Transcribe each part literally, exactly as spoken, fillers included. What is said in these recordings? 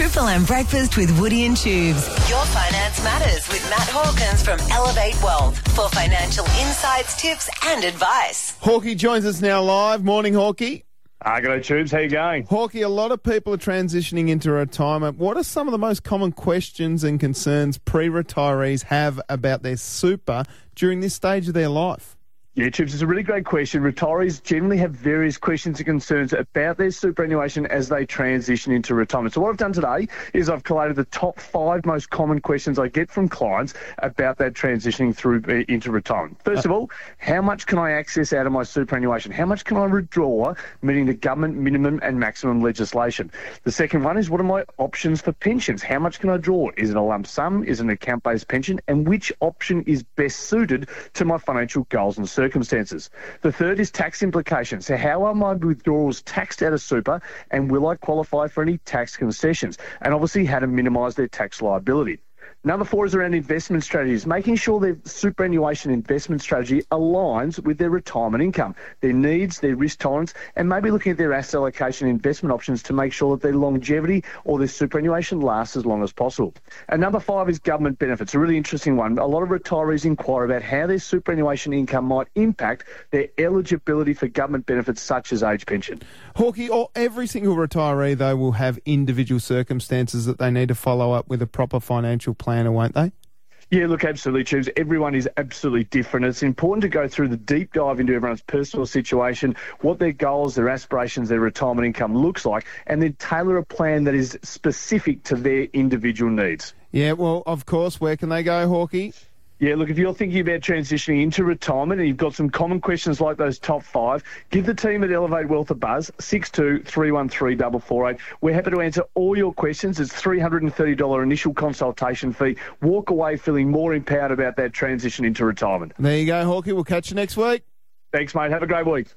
Triple M Breakfast with Woody and Tubes. Your Finance Matters with Matt Hawkins from Elevate Wealth for financial insights, tips and advice. Hawkey joins us now live. Morning, Hawkey. Ah, g'day, Tubes. How you going? Hawkey, a lot of people are transitioning into retirement. What are some of the most common questions and concerns pre-retirees have about their super during this stage of their life? Yeah, Tubes, it's a really great question. Retirees generally have various questions and concerns about their superannuation as they transition into retirement. So what I've done today is I've collated the top five most common questions I get from clients about that transitioning through uh, into retirement. First of all, how much can I access out of my superannuation? How much can I withdraw, meeting the government minimum and maximum legislation? The second one is, what are my options for pensions? How much can I draw? Is it a lump sum? Is it an account-based pension? And which option is best suited to my financial goals and circumstances? The third is tax implications. So how are my withdrawals taxed out of super, and will I qualify for any tax concessions? And obviously how to minimise their tax liability. Number four is around investment strategies, making sure their superannuation investment strategy aligns with their retirement income, their needs, their risk tolerance, and maybe looking at their asset allocation investment options to make sure that their longevity or their superannuation lasts as long as possible. And number five is government benefits, a really interesting one. A lot of retirees inquire about how their superannuation income might impact their eligibility for government benefits such as age pension. Hawkey, or every single retiree, though, will have individual circumstances that they need to follow up with a proper financial planner, won't they? Yeah, look, absolutely, Tubes. Everyone is absolutely different. It's important to go through the deep dive into everyone's personal situation, what their goals, their aspirations, their retirement income looks like, and then tailor a plan that is specific to their individual needs. Yeah, well, of course. Where can they go, Hawkey? Yeah, look, if you're thinking about transitioning into retirement and you've got some common questions like those top five, give the team at Elevate Wealth a buzz, six two three one three four four eight. We're happy to answer all your questions. It's three hundred thirty dollars initial consultation fee. Walk away feeling more empowered about that transition into retirement. There you go, Hawkey. We'll catch you next week. Thanks, mate. Have a great week.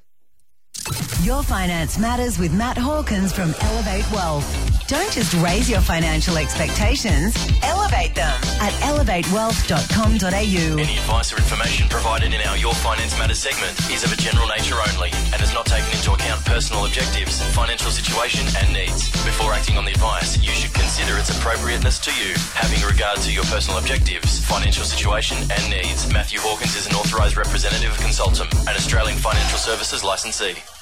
Your Finance Matters with Matt Hawkins from Elevate Wealth. Don't just raise your financial expectations, elevate them at elevate wealth dot com dot a u. Any advice or information provided in our Your Finance Matters segment is of a general nature only and has not taken into account personal objectives, financial situation and needs. Before acting on the advice, you should consider its appropriateness to you, having regard to your personal objectives, financial situation and needs. Matthew Hawkins is an authorised representative of Consultum, an Australian Financial Services licensee.